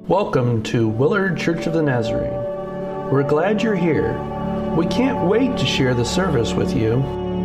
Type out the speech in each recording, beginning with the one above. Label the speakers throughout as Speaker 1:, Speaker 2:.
Speaker 1: Welcome to Willard Church of the Nazarene. We're glad you're here. We can't wait to share the service with you.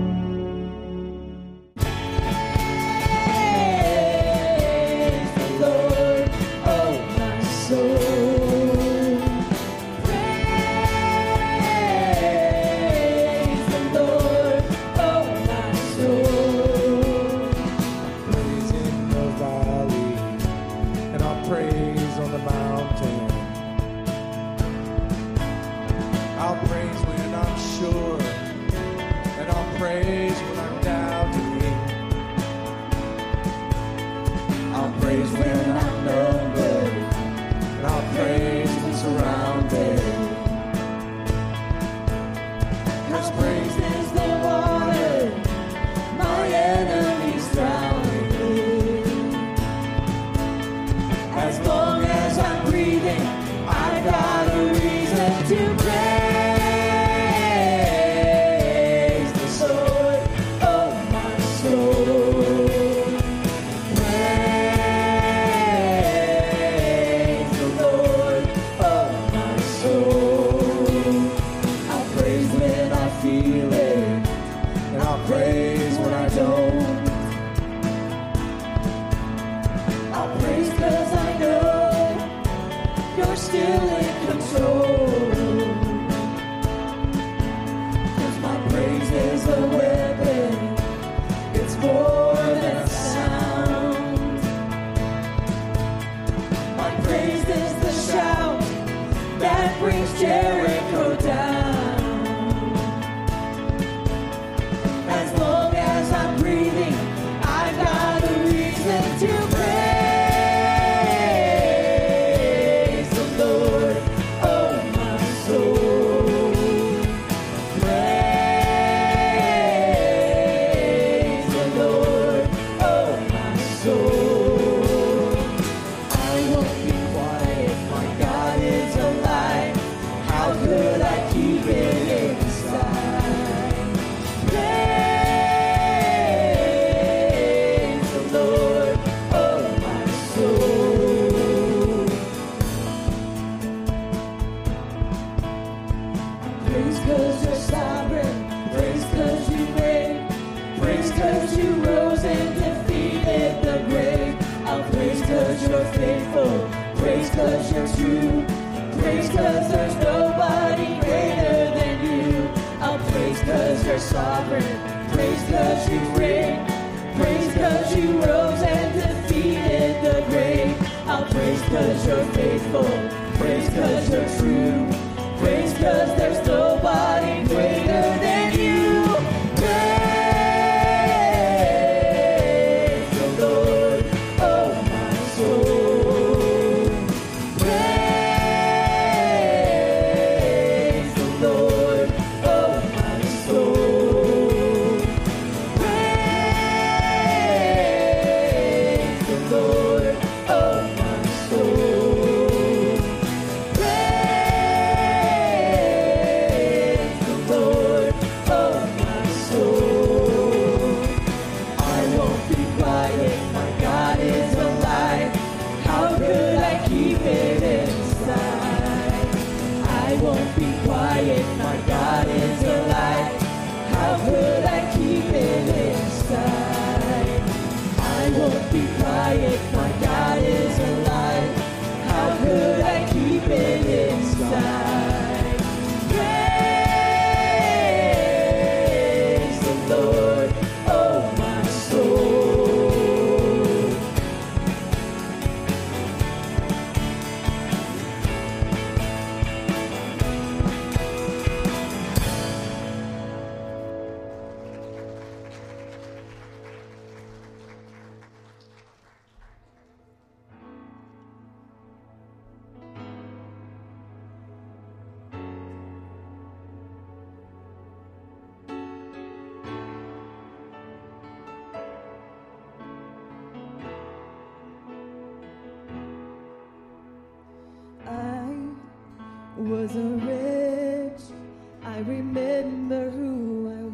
Speaker 2: Wasn't rich, I remember who I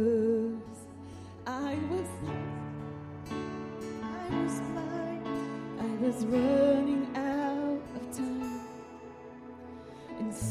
Speaker 2: was. I was blind, I was running out of time.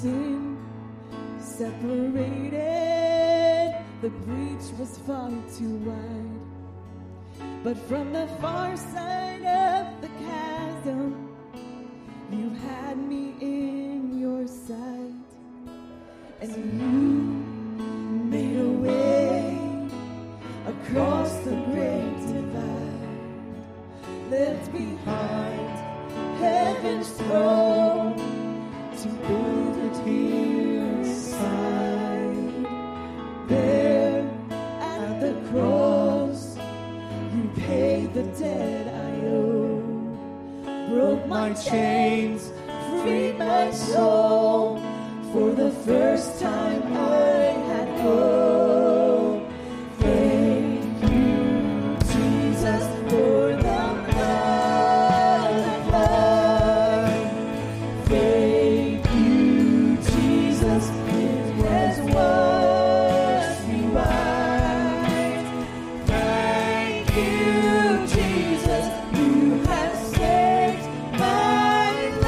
Speaker 2: sin separated, the breach was far too wide. But from the far side of the chasm, you had me in your sight, and you made a way across the great divide. Left behind heaven's throne to build it here inside. There at the cross, you paid the debt I owe, broke my chains, freed my soul. For the first time I had hope. Thank you, Jesus, for the blood of life. Thank you, Jesus, it has washed me white. Thank you, Jesus, you have saved my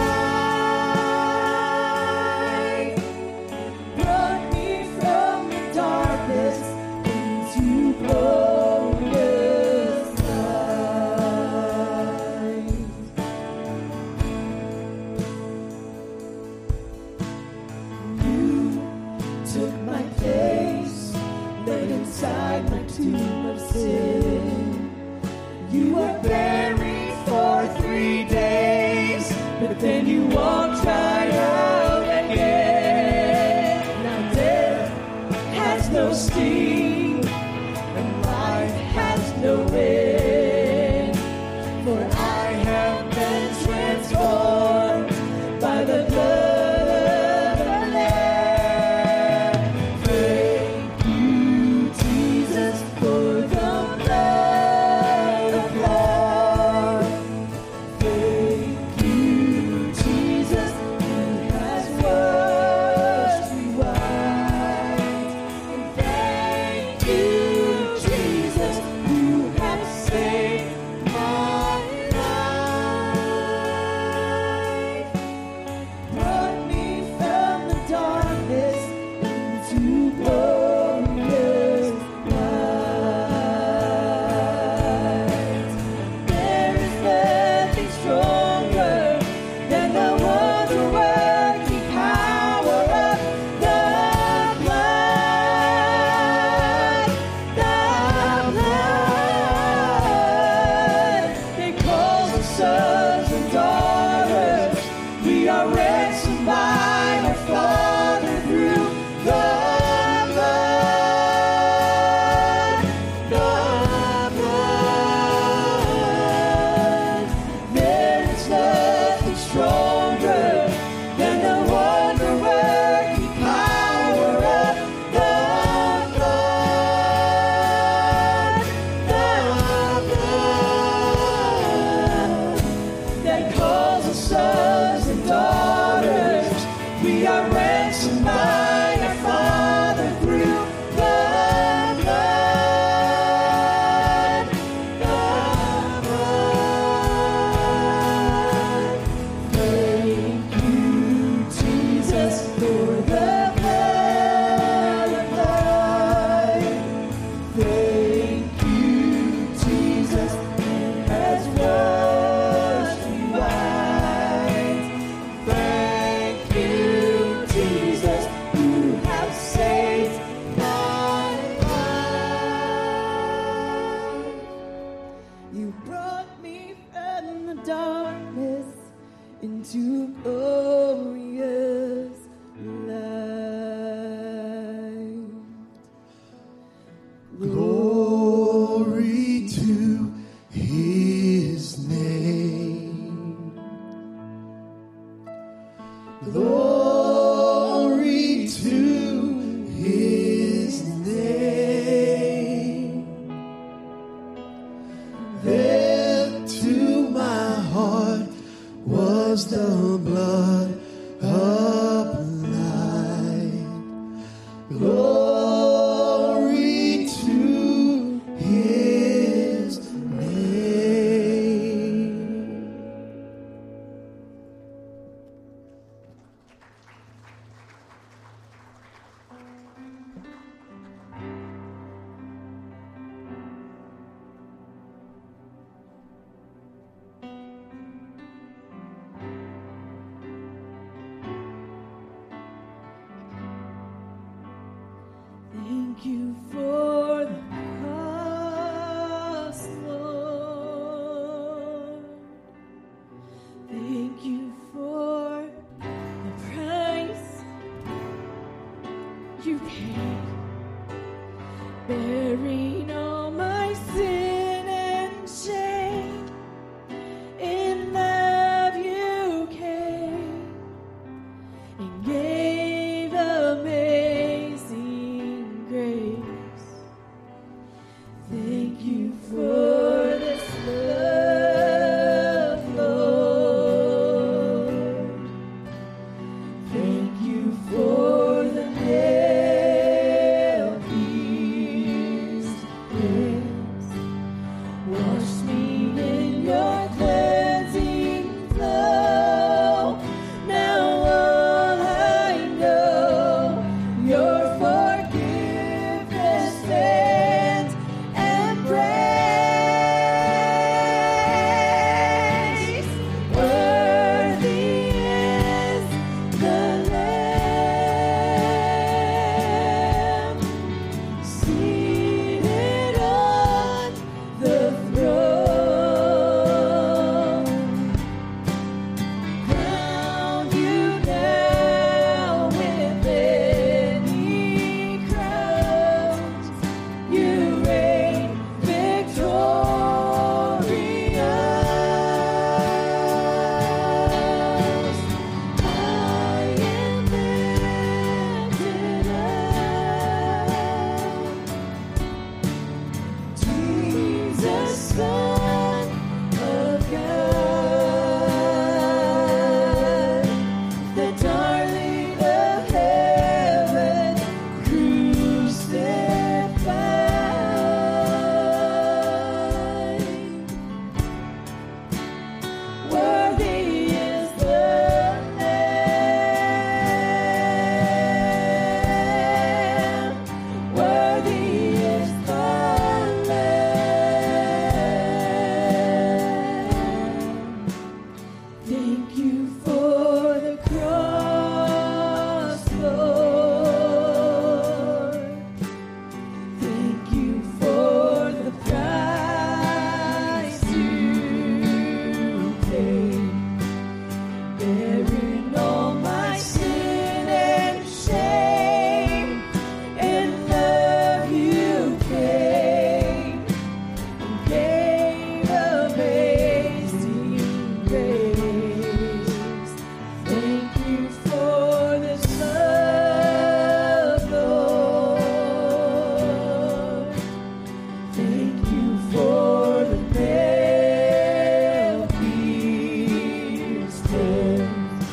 Speaker 2: life. Brought me from the darkness into glorious light. You took my place, laid inside my tomb of sin. You were buried for 3 days, but then you walked right out again. Now death has no sting, and life has no end. For I have been transformed by the blood of the Lamb. Thank you, Jesus, for the blood of life. Thank you, Jesus, who has washed me white. And thank you, Jesus, who has saved my life. Brought me from the darkness into glorious light. There is nothing stronger than the wonder-working power of the blood. The blood that calls us sons and daughters. We are ransomed by our Father through the blood. The blood. There is nothing stronger than the wonder-working power of the blood. The blood that calls us sons and daughters. We are ransomed by our Father through the blood. The blood. Thank you, Jesus, for the blood of life. Thank you, Jesus, it has washed me white. Thank you, Jesus, who have saved my life. You brought me from the darkness into glorious light.
Speaker 3: Glory to his name. Glory to his name. There to my heart was the blood applied. Glory to his name.
Speaker 2: Thank you for the cross, Lord. Thank you for the price you paid, bearing all my sin and shame. In love you came and gave amazing grace. Thank you for this love, Lord. Thank you for the nail-pierced hands. Wash me in your cleansing flow. Now all I know, your forgiveness and embrace. Worthy is the Lamb seated on the throne. Crown you now with many crowns. You reign victorious. I am lifted up. Jesus, Son of God, the darling of heaven, crucified. Worthy is the Lamb. Worthy is the Lamb. Thank you for the cross, Lord. Thank you for the price you paid, bearing all my sin and shame. In love you came and gave amazing grace. Thank you for this love, Lord. Thank you for the nail-pierced hands.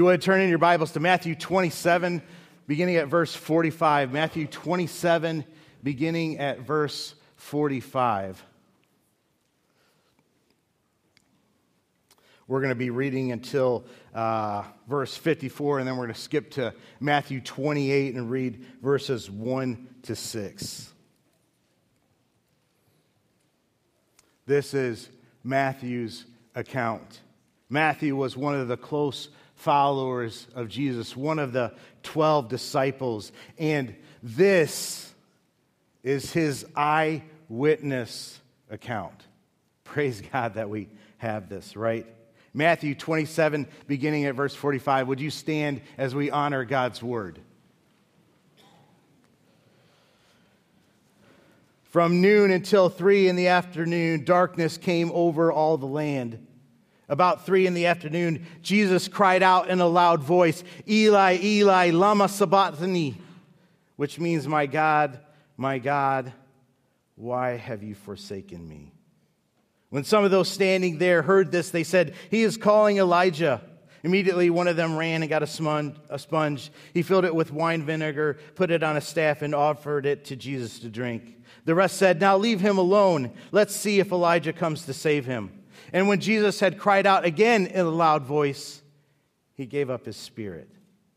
Speaker 4: would, turn in your Bibles to Matthew 27, beginning at verse 45. Matthew 27, beginning at verse 45. We're going to be reading until verse 54, and then we're going to skip to Matthew 28 and read verses 1 to 6. This is Matthew's account. Matthew was one of the close followers of Jesus, one of the 12 disciples, and this is his eyewitness account. Praise God that we have this, right? Matthew 27, beginning at verse 45. Would you stand as we honor God's word? From noon until 3 in the afternoon, darkness came over all the land. About 3 in the afternoon, Jesus cried out in a loud voice, Eli, Eli, lama sabachthani, which means, my God, why have you forsaken me? When some of those standing there heard this, they said, he is calling Elijah. Immediately, one of them ran and got a sponge. He filled it with wine vinegar, put it on a staff, and offered it to Jesus to drink. The rest said, now leave him alone. Let's see if Elijah comes to save him. And when Jesus had cried out again in a loud voice, he gave up his spirit.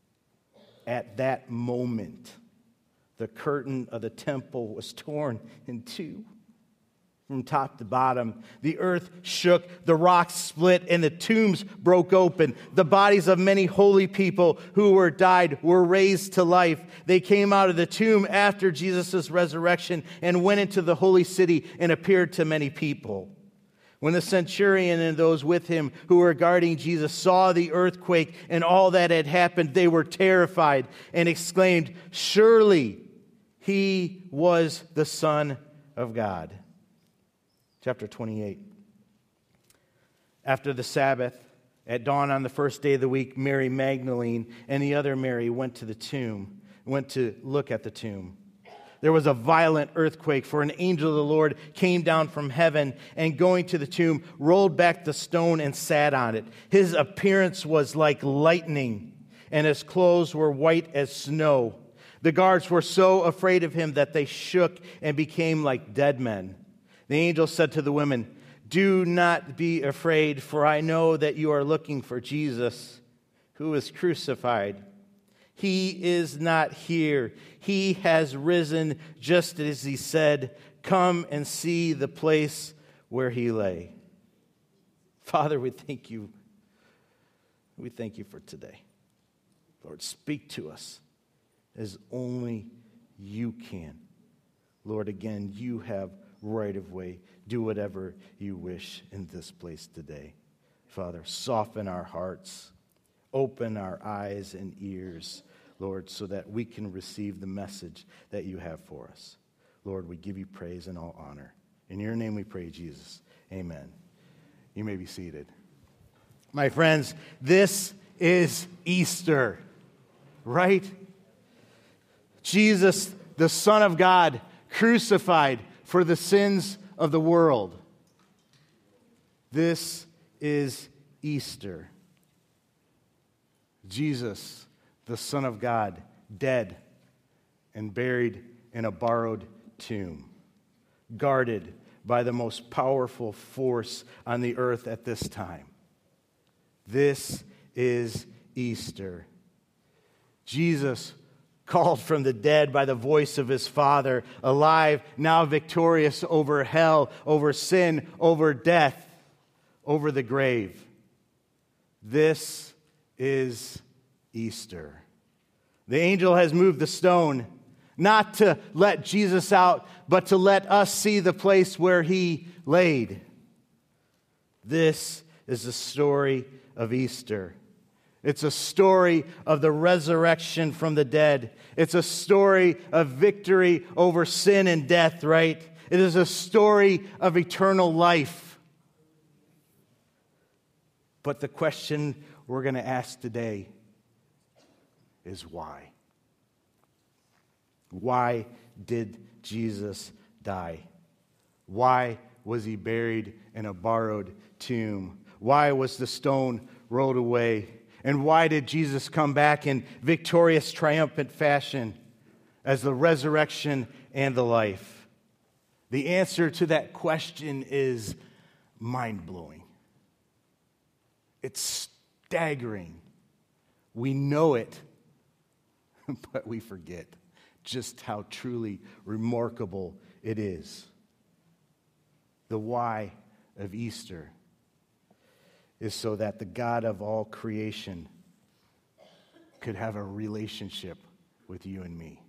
Speaker 4: At that moment, the curtain of the temple was torn in two from top to bottom. The earth shook, the rocks split, and the tombs broke open. The bodies of many holy people who were died were raised to life. They came out of the tomb after Jesus' resurrection and went into the holy city and appeared to many people. When the centurion and those with him who were guarding Jesus saw the earthquake and all that had happened, they were terrified and exclaimed, surely he was the Son of God. Chapter 28. After the Sabbath, at dawn on the first day of the week, Mary Magdalene and the other Mary went to look at the tomb. There was a violent earthquake, for an angel of the Lord came down from heaven and going to the tomb, rolled back the stone and sat on it. His appearance was like lightning, and his clothes were white as snow. The guards were so afraid of him that they shook and became like dead men. The angel said to the women, do not be afraid, for I know that you are looking for Jesus, who was crucified. He is not here. He has risen just as he said. Come and see the place where he lay. Father, we thank you. We thank you for today. Lord, speak to us as only you can. Lord, again, you have right of way. Do whatever you wish in this place today. Father, soften our hearts. Open our eyes and ears, Lord, so that we can receive the message that you have for us. Lord, we give you praise and all honor. In your name we pray, Jesus. Amen. You may be seated. My friends, this is Easter, right? Jesus, the Son of God, crucified for the sins of the world. This is Easter. Jesus, the Son of God, dead and buried in a borrowed tomb, guarded by the most powerful force on the earth at this time. This is Easter. Jesus, called from the dead by the voice of his Father, alive, now victorious over hell, over sin, over death, over the grave. This is Easter. The angel has moved the stone, not to let Jesus out, but to let us see the place where he laid. This is the story of Easter. It's a story of the resurrection from the dead. It's a story of victory over sin and death, right? It is a story of eternal life. But the question we're going to ask today is why? Why did Jesus die? Why was he buried in a borrowed tomb? Why was the stone rolled away? And why did Jesus come back in victorious, triumphant fashion as the resurrection and the life? The answer to that question is mind-blowing. It's staggering. We know it, but we forget just how truly remarkable it is. The why of Easter is so that the God of all creation could have a relationship with you and me.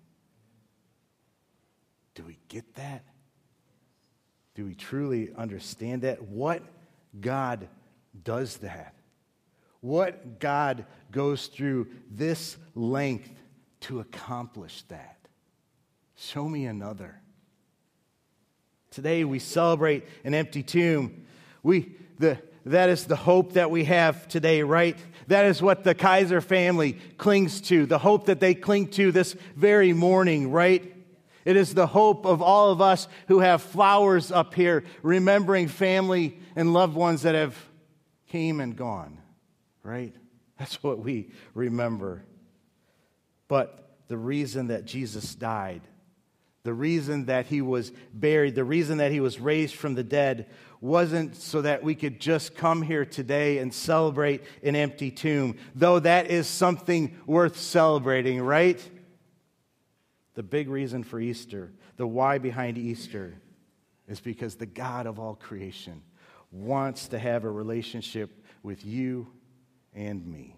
Speaker 4: Do we get that? Do we truly understand that? What God does that? What God goes through this length to accomplish that? Show me another. Today we celebrate an empty tomb. That is the hope that we have today, right? That is what the Kaiser family clings to, the hope that they cling to this very morning, right? It is the hope of all of us who have flowers up here, remembering family and loved ones that have came and gone, right? That's what we remember. But the reason that Jesus died, the reason that he was buried, the reason that he was raised from the dead wasn't so that we could just come here today and celebrate an empty tomb, though that is something worth celebrating, right? The big reason for Easter, the why behind Easter, is because the God of all creation wants to have a relationship with you and me.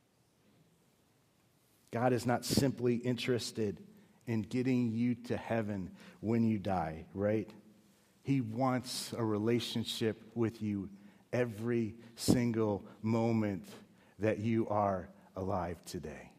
Speaker 4: God is not simply interested in getting you to heaven when you die, right? He wants a relationship with you every single moment that you are alive today.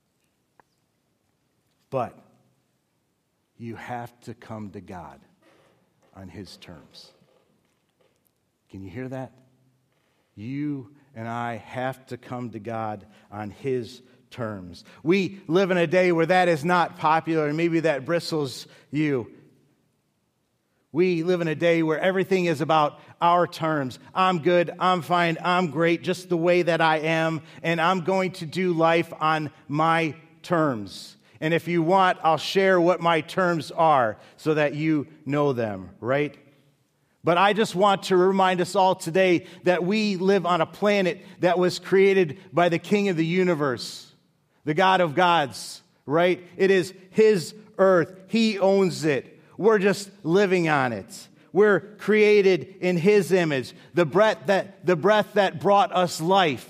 Speaker 4: But you have to come to God on his terms. Can you hear that? You and I have to come to God on his terms. We live in a day where that is not popular, and maybe that bristles you. We live in a day where everything is about our terms. I'm good, I'm fine, I'm great, just the way that I am, and I'm going to do life on my terms. And if you want, I'll share what my terms are so that you know them, right? But I just want to remind us all today that we live on a planet that was created by the King of the universe, the God of gods, right? It is his earth. He owns it. We're just living on it. We're created in his image. The breath that brought us life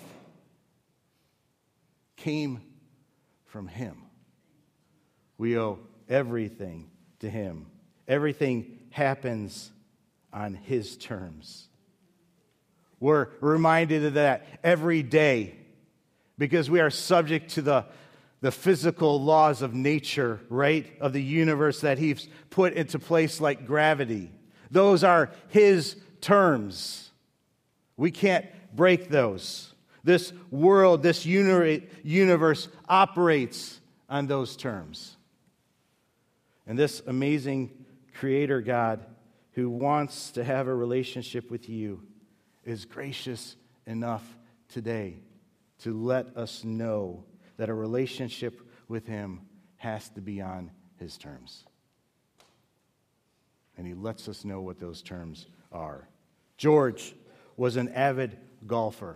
Speaker 4: came from him. We owe everything to him. Everything happens on his terms. We're reminded of that every day because we are subject to the physical laws of nature, right? Of the universe that he's put into place like gravity. Those are his terms. We can't break those. This world, this universe operates on those terms. And this amazing Creator God who wants to have a relationship with you is gracious enough today to let us know that a relationship with him has to be on his terms. And he lets us know what those terms are. George was an avid golfer.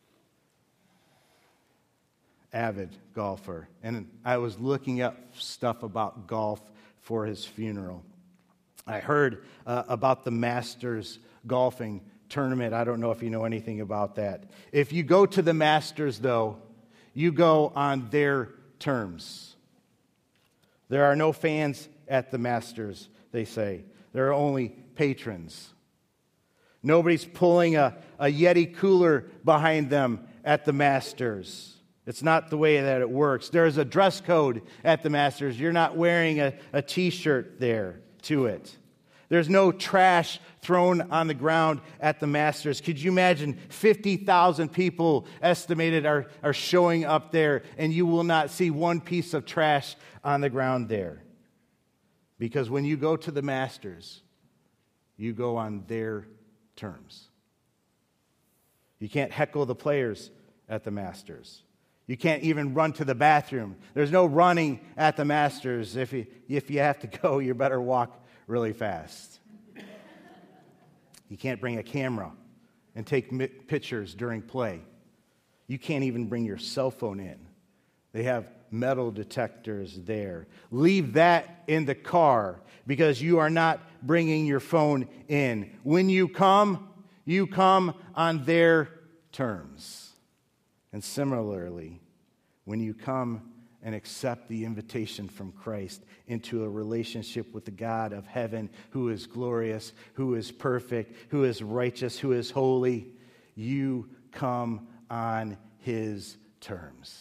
Speaker 4: And I was looking up stuff about golf for his funeral. I heard about the Masters golfing tournament. I don't know if you know anything about that. If you go to the Masters, though, you go on their terms. There are no fans at the Masters, they say. There are only patrons. Nobody's pulling a Yeti cooler behind them at the Masters. It's not the way that it works. There's a dress code at the Masters. You're not wearing a T-shirt there to it. There's no trash thrown on the ground at the Masters. Could you imagine 50,000 people estimated are showing up there, and you will not see one piece of trash on the ground there? Because when you go to the Masters, you go on their terms. You can't heckle the players at the Masters. You can't even run to the bathroom. There's no running at the Masters. If you have to go, you better walk really fast. You can't bring a camera and take pictures during play. You can't even bring your cell phone in. They have metal detectors there. Leave that in the car because you are not bringing your phone in. When you come on their terms. And similarly, when you come and accept the invitation from Christ into a relationship with the God of heaven who is glorious, who is perfect, who is righteous, who is holy, you come on his terms.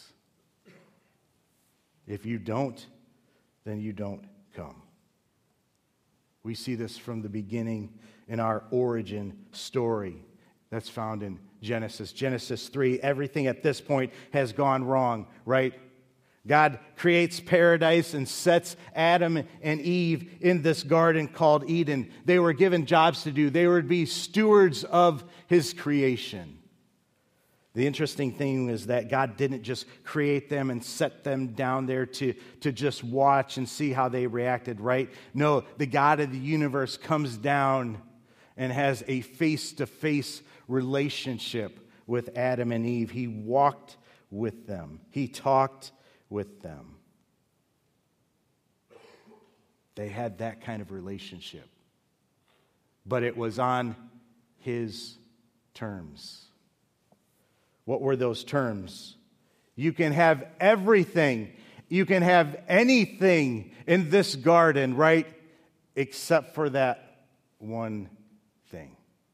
Speaker 4: If you don't, then you don't come. We see this from the beginning in our origin story that's found in Genesis. Genesis 3, everything at this point has gone wrong, right? God creates paradise and sets Adam and Eve in this garden called Eden. They were given jobs to do. They were to be stewards of his creation. The interesting thing is that God didn't just create them and set them down there to just watch and see how they reacted, right? No, the God of the universe comes down and has a face-to-face relationship with Adam and Eve. He walked with them. He talked with them. They had that kind of relationship. But it was on his terms. What were those terms? You can have everything. You can have anything in this garden, right? Except for that one thing.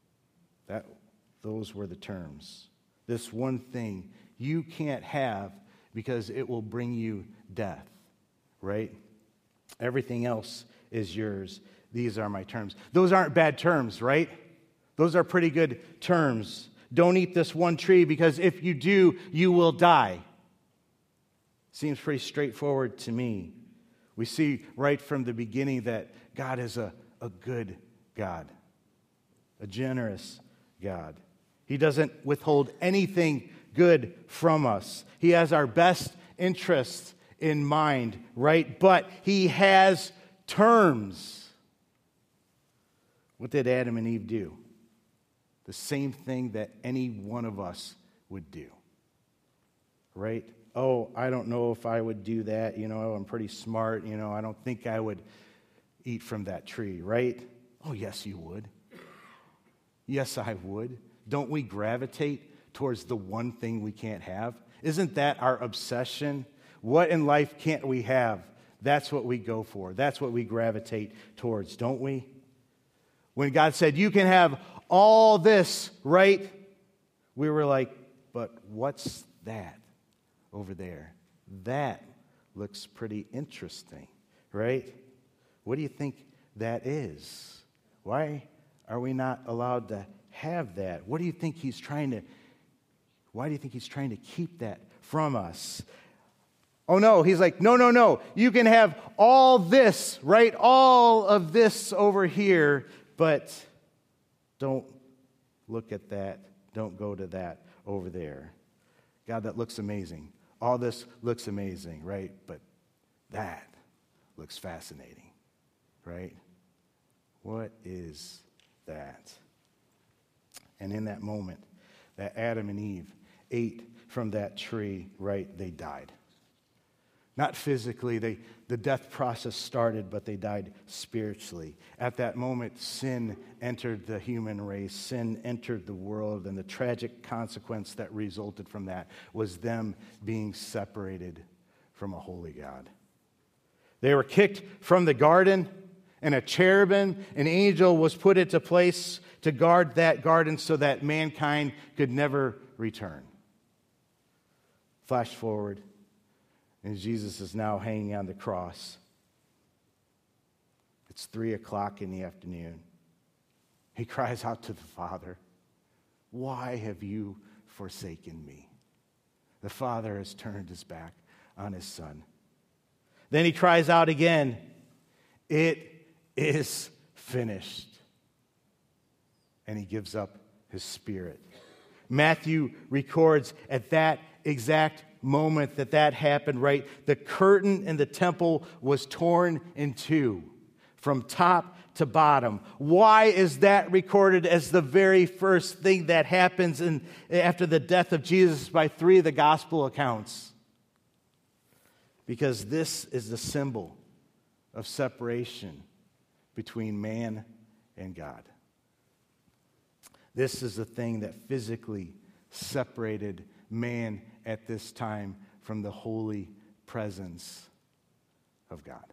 Speaker 4: Those were the terms. This one thing you can't have because it will bring you death, right? Everything else is yours. These are my terms. Those aren't bad terms, right? Those are pretty good terms. Don't eat this one tree because if you do, you will die. Seems pretty straightforward to me. We see right from the beginning that God is a good God, a generous God. He doesn't withhold anything good from us. He has our best interests in mind, right? But he has terms. What did Adam and Eve do? The same thing that any one of us would do, right? Oh, I don't know if I would do that. I'm pretty smart. I don't think I would eat from that tree, right? Oh, yes, you would. Yes, I would. Don't we gravitate towards the one thing we can't have? Isn't that our obsession? What in life can't we have? That's what we go for. That's what we gravitate towards, don't we? When God said, you can have all this, right? We were like, but what's that over there? That looks pretty interesting, right? What do you think that is? Why are we not allowed to have that? Why do you think he's trying to keep that from us? Oh no, he's like, no. You can have all this, right? All of this over here, but don't look at that. Don't go to that over there. God, that looks amazing. All this looks amazing, right? But that looks fascinating, right? What is that? And in that moment that Adam and Eve ate from that tree, right, they died. Not physically, the death process started, but they died spiritually. At that moment, sin entered the human race. Sin entered the world, and the tragic consequence that resulted from that was them being separated from a holy God. They were kicked from the garden, and a cherubim, an angel, was put into place to guard that garden so that mankind could never return. Flash forward. And Jesus is now hanging on the cross. It's 3:00 in the afternoon. He cries out to the Father, "Why have you forsaken me?" The Father has turned his back on his Son. Then he cries out again, "It is finished." And he gives up his spirit. Matthew records at that exact moment that happened, right? The curtain in the temple was torn in two from top to bottom. Why is that recorded as the very first thing that happens after the death of Jesus by three of the gospel accounts? Because this is the symbol of separation between man and God. This is the thing that physically separated man at this time from the holy presence of God.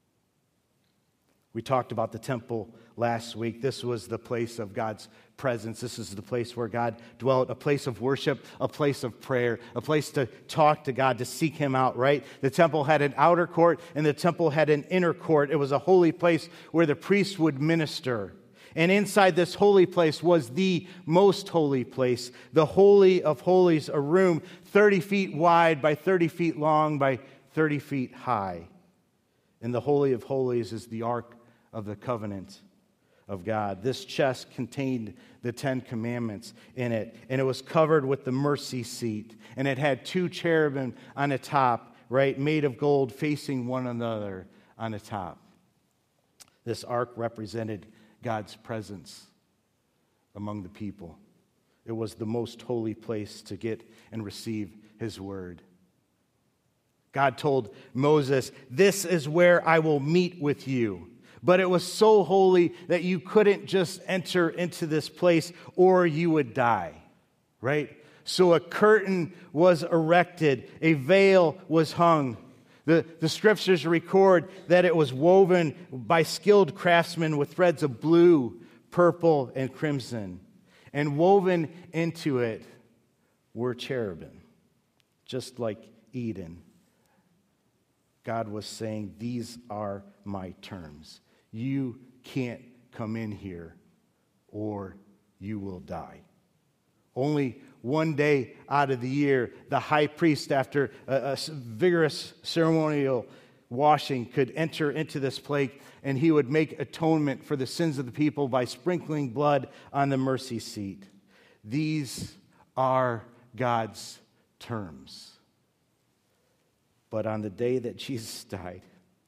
Speaker 4: We talked about the temple last week. This was the place of God's presence. This is the place where God dwelt, a place of worship, a place of prayer, a place to talk to God, to seek Him out, right? The temple had an outer court and the temple had an inner court. It was a holy place where the priests would minister. And inside this holy place was the most holy place, the Holy of Holies, a room 30 feet wide by 30 feet long by 30 feet high. And the Holy of Holies is the Ark of the Covenant of God. This chest contained the 10 Commandments in it, and it was covered with the mercy seat. And it had 2 cherubim on the top, right, made of gold, facing one another on the top. This ark represented God's presence among the people. It was the most holy place to get and receive His word. God told Moses, "This is where I will meet with you." But it was so holy that you couldn't just enter into this place or you would die, right? So a curtain was erected, a veil was hung. The scriptures record that it was woven by skilled craftsmen with threads of blue, purple, and crimson. And woven into it were cherubim, just like Eden. God was saying, these are my terms. You can't come in here or you will die. Only one day out of the year, the high priest, after a vigorous ceremonial washing, could enter into this place, and he would make atonement for the sins of the people by sprinkling blood on the mercy seat. These are God's terms. But on the day that Jesus died,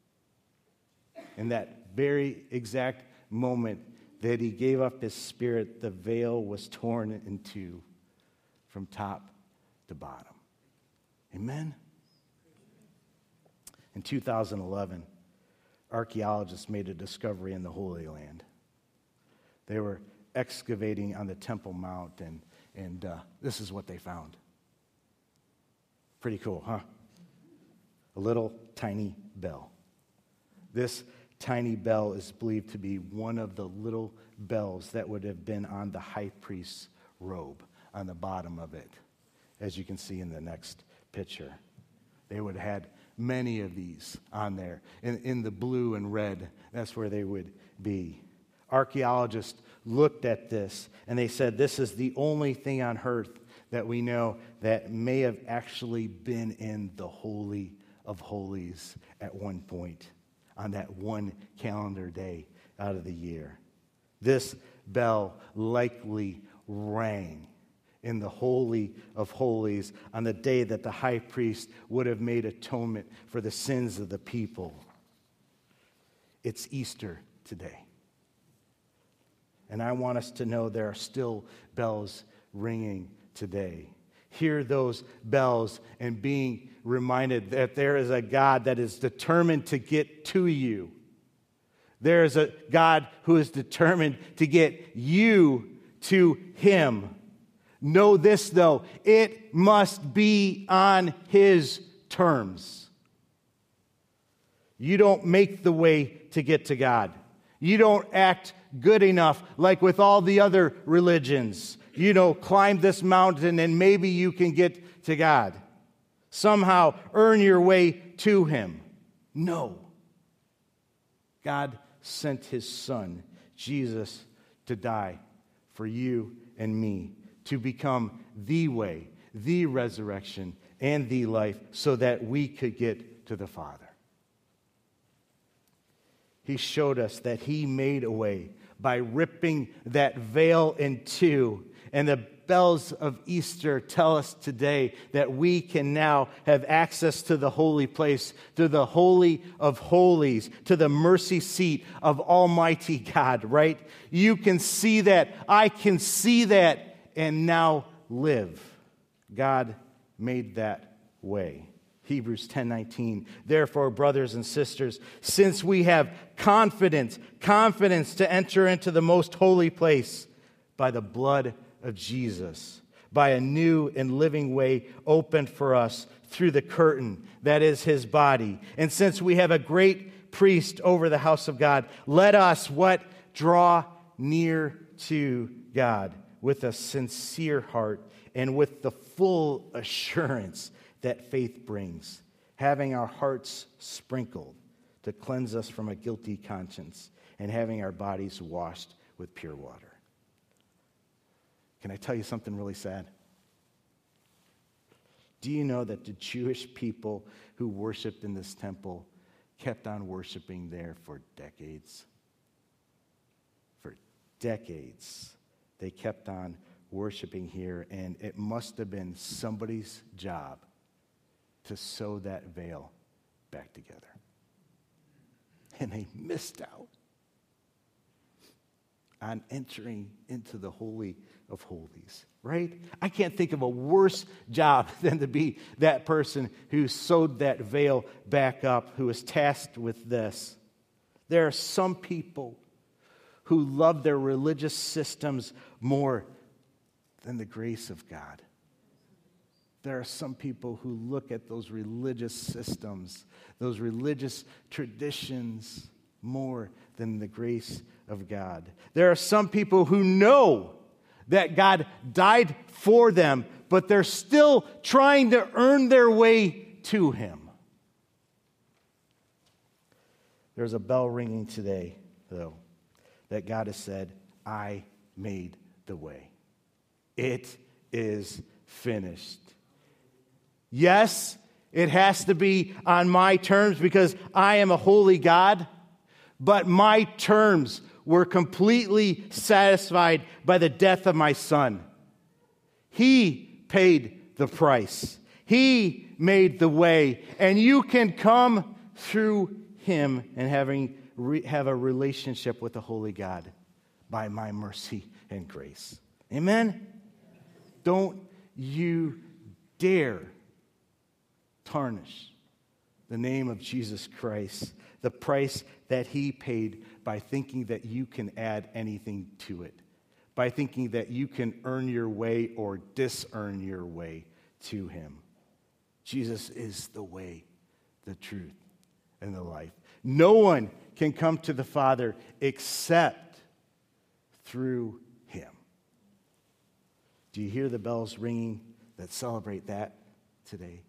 Speaker 4: in that very exact moment that He gave up His spirit, the veil was torn in two from top to bottom. Amen? In 2011, archaeologists made a discovery in the Holy Land. They were excavating on the Temple Mount, and this is what they found. Pretty cool, huh? A little tiny bell. This tiny bell is believed to be one of the little bells that would have been on the high priest's robe on the bottom of it, as you can see in the next picture. They would have had many of these on there. In the blue and red, that's where they would be. Archaeologists looked at this, and they said this is the only thing on earth that we know that may have actually been in the Holy of Holies at one point, on that one calendar day out of the year. This bell likely rang in the Holy of Holies on the day that the high priest would have made atonement for the sins of the people. It's Easter today. And I want us to know there are still bells ringing today. Hear those bells and being reminded that there is a God that is determined to get to you. There is a God who is determined to get you to Him. Know this, though, it must be on His terms. You don't make the way to get to God. You don't act good enough like with all the other religions. Climb this mountain and maybe you can get to God. Somehow earn your way to Him. No. God sent His Son, Jesus, to die for you and me, to become the way, the resurrection, and the life so that we could get to the Father. He showed us that He made a way by ripping that veil in two, and the bells of Easter tell us today that we can now have access to the holy place, to the Holy of Holies, to the mercy seat of Almighty God, right? You can see that. I can see that and now live. God made that way. Hebrews 10:19. Therefore, brothers and sisters, since we have confidence to enter into the most holy place by the blood of Jesus, by a new and living way opened for us through the curtain that is his body. And since we have a great priest over the house of God, let us what? Draw near to God with a sincere heart and with the full assurance that faith brings, having our hearts sprinkled to cleanse us from a guilty conscience and having our bodies washed with pure water. Can I tell you something really sad? Do you know that the Jewish people who worshiped in this temple kept on worshiping there for decades? For decades, they kept on worshiping here, and it must have been somebody's job to sew that veil back together. And they missed out on entering into the Holy of Holies, right? I can't think of a worse job than to be that person who sewed that veil back up, who was tasked with this. There are some people who love their religious systems more than the grace of God. There are some people who look at those religious systems, those religious traditions, more than the grace of God. There are some people who know that God died for them, but they're still trying to earn their way to him. There's a bell ringing today, though, that God has said, I made the way. It is finished. Yes, it has to be on my terms because I am a holy God, but my terms were completely satisfied by the death of my Son. He paid the price. He made the way, and you can come through him and have a relationship with the holy God by my mercy and grace. Amen? Don't you dare tarnish the name of Jesus Christ, the price that he paid, by thinking that you can add anything to it, by thinking that you can earn your way or dis-earn your way to him. Jesus is the way, the truth, and the life. No one can come to the Father except through him. Do you hear the bells ringing that celebrate that today?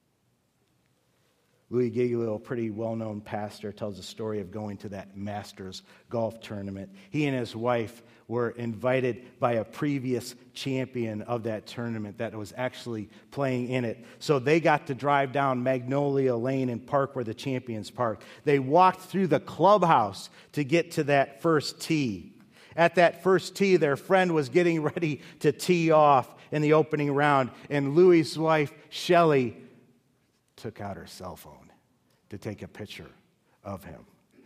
Speaker 4: Louis Giglio, a pretty well-known pastor, tells a story of going to that Masters golf tournament. He and his wife were invited by a previous champion of that tournament that was actually playing in it. So they got to drive down Magnolia Lane and park where the champions parked. They walked through the clubhouse to get to that first tee. At that first tee, their friend was getting ready to tee off in the opening round, and Louis' wife, Shelley, took out her cell phone to take a picture of him.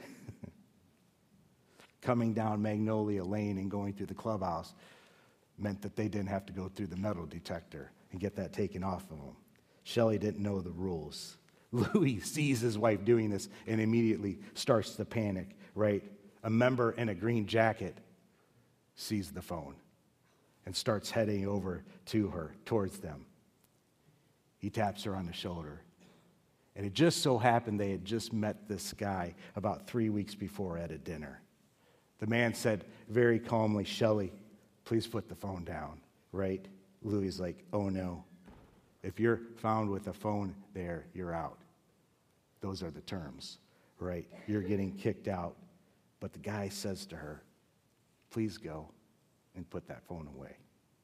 Speaker 4: Coming down Magnolia Lane and going through the clubhouse meant that they didn't have to go through the metal detector and get that taken off of them. Shelley didn't know the rules. Louis sees his wife doing this and immediately starts to panic, right? A member in a green jacket sees the phone and starts heading over to her, towards them. He taps her on the shoulder. And it just so happened they had just met this guy about 3 weeks before at a dinner. The man said very calmly, Shelley, please put the phone down, right? Louis is like, oh no. If you're found with a phone there, you're out. Those are the terms, right? You're getting kicked out. But the guy says to her, please go and put that phone away.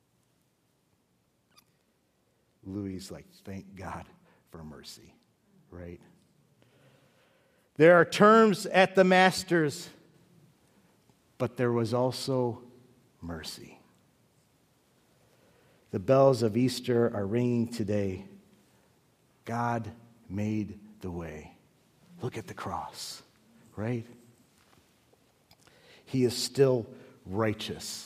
Speaker 4: Louis is like, thank God for mercy. Right? There are terms at the Masters, but there was also mercy. The bells of Easter are ringing today. God made the way. Look at the cross, right? He is still righteous.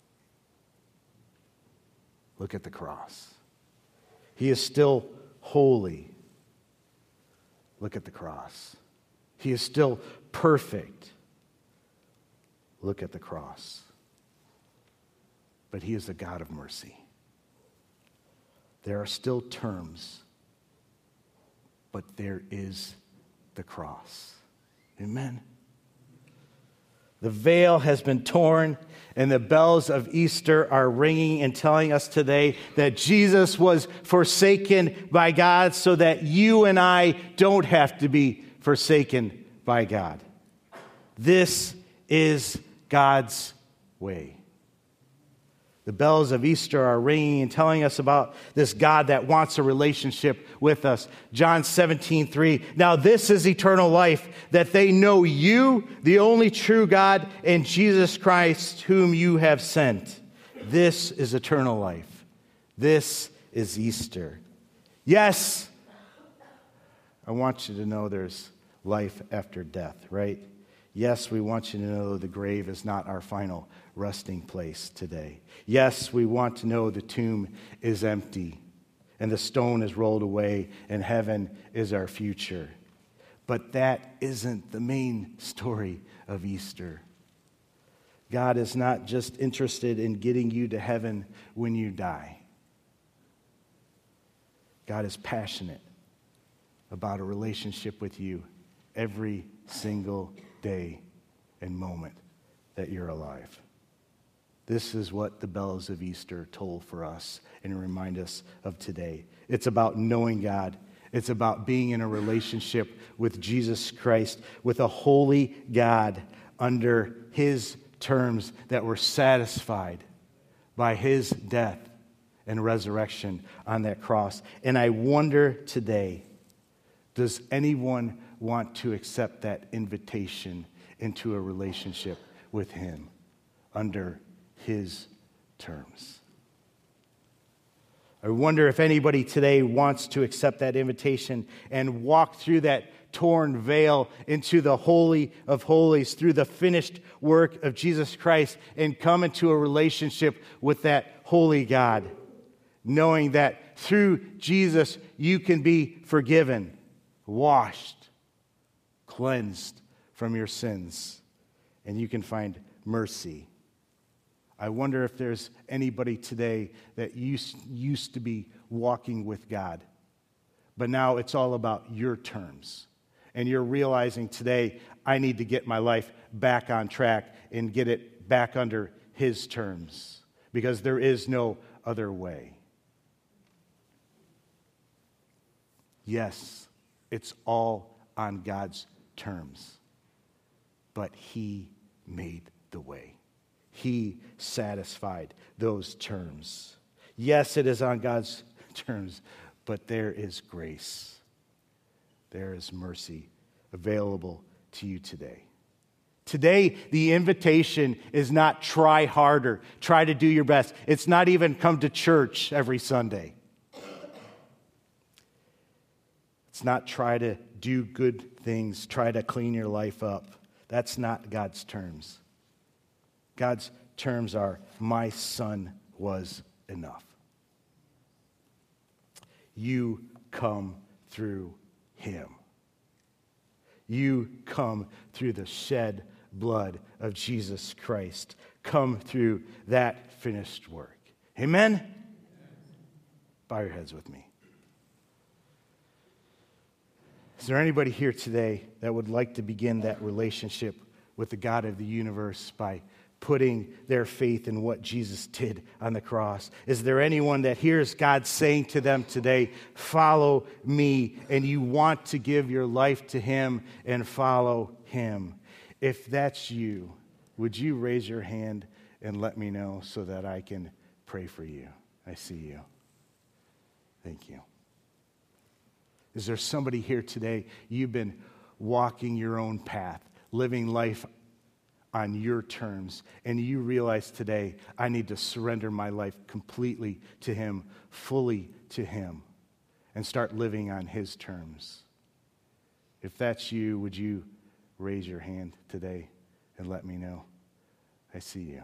Speaker 4: Look at the cross. He is still holy. Look at the cross. He is still perfect. Look at the cross. But he is a God of mercy. There are still terms, but there is the cross. Amen. The veil has been torn, and the bells of Easter are ringing and telling us today that Jesus was forsaken by God so that you and I don't have to be forsaken by God. This is God's way. The bells of Easter are ringing and telling us about this God that wants a relationship with us. John 17:3. Now this is eternal life, that they know you, the only true God, and Jesus Christ, whom you have sent. This is eternal life. This is Easter. Yes, I want you to know there's life after death, right? Yes, we want you to know the grave is not our final resting place today. Yes, we want to know the tomb is empty and the stone is rolled away and heaven is our future. But that isn't the main story of Easter. God is not just interested in getting you to heaven when you die. God is passionate about a relationship with you every single day and moment that you're alive. This is what the bells of Easter toll for us and remind us of today. It's about knowing God. It's about being in a relationship with Jesus Christ, with a holy God under his terms that were satisfied by his death and resurrection on that cross. And I wonder today, does anyone want to accept that invitation into a relationship with him under his terms? I wonder if anybody today wants to accept that invitation and walk through that torn veil into the Holy of Holies through the finished work of Jesus Christ and come into a relationship with that holy God, knowing that through Jesus you can be forgiven, washed, cleansed from your sins, and you can find mercy. I wonder if there's anybody today that used to be walking with God, but now it's all about your terms. And you're realizing today, I need to get my life back on track and get it back under his terms, because there is no other way. Yes, it's all on God's terms, but he made the way. He satisfied those terms. Yes, it is on God's terms, but there is grace. There is mercy available to you today. Today, the invitation is not try harder, try to do your best. It's not even come to church every Sunday. It's not try to do good things, try to clean your life up. That's not God's terms. God's terms are, my son was enough. You come through him. You come through the shed blood of Jesus Christ. Come through that finished work. Amen? Bow your heads with me. Is there anybody here today that would like to begin that relationship with the God of the universe by putting their faith in what Jesus did on the cross? Is there anyone that hears God saying to them today, follow me, and you want to give your life to him and follow him? If that's you, would you raise your hand and let me know so that I can pray for you? I see you. Thank you. Is there somebody here today, you've been walking your own path, living life on your terms, and you realize today, I need to surrender my life completely to him, fully to him, and start living on his terms. If that's you, would you raise your hand today and let me know? I see you.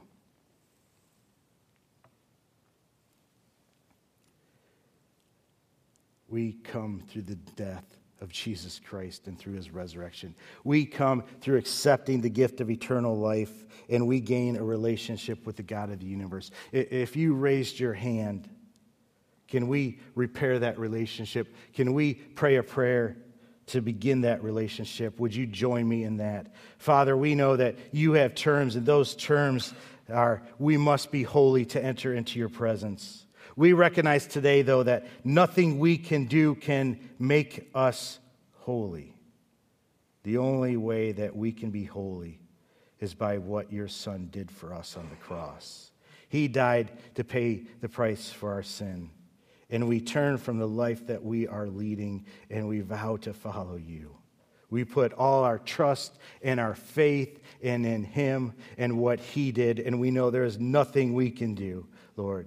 Speaker 4: We come through the death of Jesus Christ and through his resurrection. We come through accepting the gift of eternal life, and we gain a relationship with the God of the universe. If you raised your hand, can we repair that relationship? Can we pray a prayer to begin that relationship? Would you join me in that? Father, we know that you have terms, and those terms are, we must be holy to enter into your presence. We recognize today, though, that nothing we can do can make us holy. The only way that we can be holy is by what your Son did for us on the cross. He died to pay the price for our sin. And we turn from the life that we are leading, and we vow to follow you. We put all our trust and our faith in him and what he did, and we know there is nothing we can do, Lord.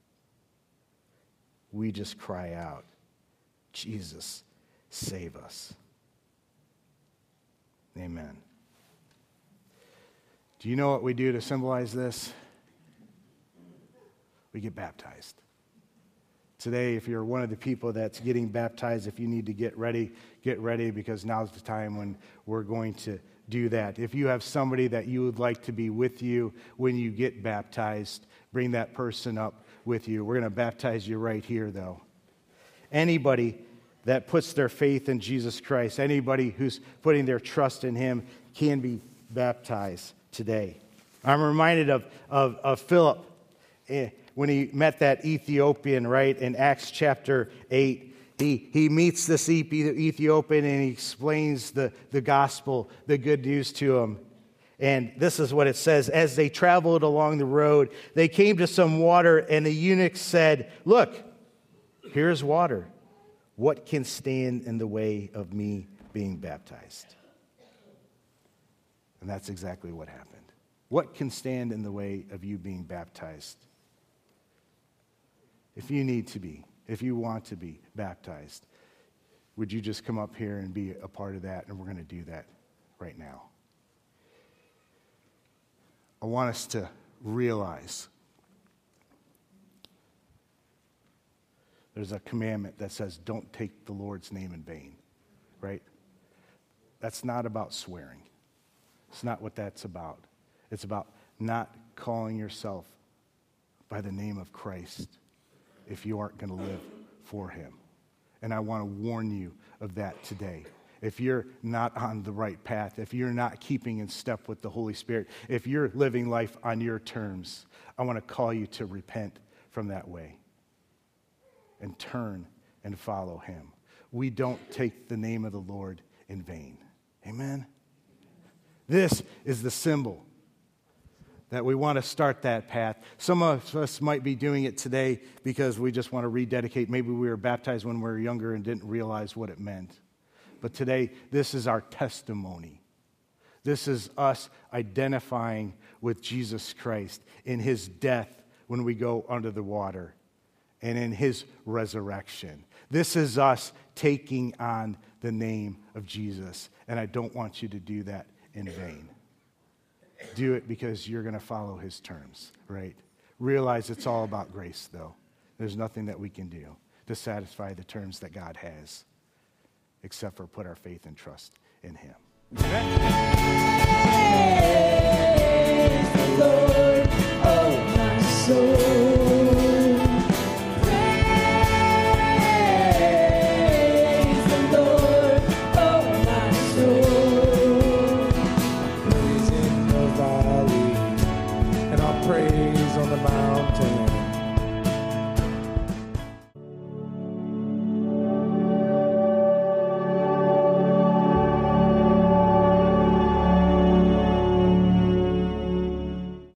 Speaker 4: We just cry out, Jesus, save us. Amen. Do you know what we do to symbolize this? We get baptized. Today, if you're one of the people that's getting baptized, if you need to get ready, because now's the time when we're going to do that. If you have somebody that you would like to be with you when you get baptized, bring that person up with you. We're going to baptize you right here, though. Anybody that puts their faith in Jesus Christ, anybody who's putting their trust in him, can be baptized today. I'm reminded of Philip when he met that Ethiopian, right, in Acts chapter 8. He meets this Ethiopian and he explains the gospel, the good news to him. And this is what it says. As they traveled along the road, they came to some water, and the eunuch said, "Look, here's water. What can stand in the way of me being baptized?" And that's exactly what happened. What can stand in the way of you being baptized? If you need to be, if you want to be baptized, would you just come up here and be a part of that? And we're going to do that right now. I want us to realize there's a commandment that says don't take the Lord's name in vain, right? That's not about swearing. It's not what that's about. It's about not calling yourself by the name of Christ if you aren't going to live for him. And I want to warn you of that today. If you're not on the right path, if you're not keeping in step with the Holy Spirit, if you're living life on your terms, I want to call you to repent from that way and turn and follow him. We don't take the name of the Lord in vain. Amen? This is the symbol that we want to start that path. Some of us might be doing it today because we just want to rededicate. Maybe we were baptized when we were younger and didn't realize what it meant. But today, this is our testimony. This is us identifying with Jesus Christ in his death when we go under the water and in his resurrection. This is us taking on the name of Jesus. And I don't want you to do that in vain. Do it because you're going to follow his terms, right? Realize it's all about grace, though. There's nothing that we can do to satisfy the terms that God has, except for put our faith and trust in him.
Speaker 2: Praise the Lord, oh my soul. Praise the Lord, oh my soul.
Speaker 3: Praise in the valley, and I'll praise